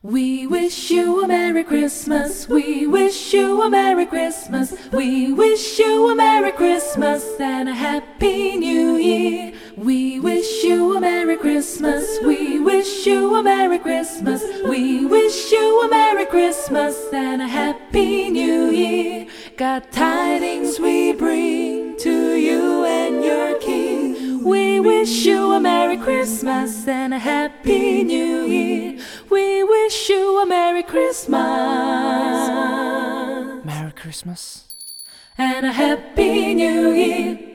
We wish you a Merry Christmas. We wish you a Merry Christmas. We wish you a Merry Christmas and a Happy New Year. We wish you a Merry Christmas. We wish you a Merry Christmas. We wish you a Merry Christmas and a Happy New Year. God tidings we bring to you and your King. We wish you a Merry Christmas and a Happy New Year. We wish you a Merry Christmas. Merry Christmas And a Happy New Year.